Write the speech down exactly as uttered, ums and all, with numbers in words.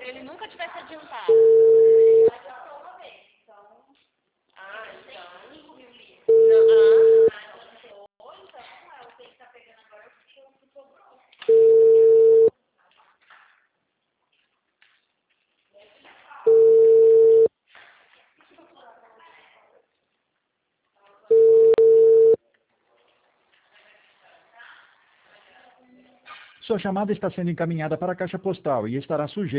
ele nunca tivesse adiantado. Ah, então. Não, ah. Sua chamada está sendo encaminhada para a caixa postal e estará sujeita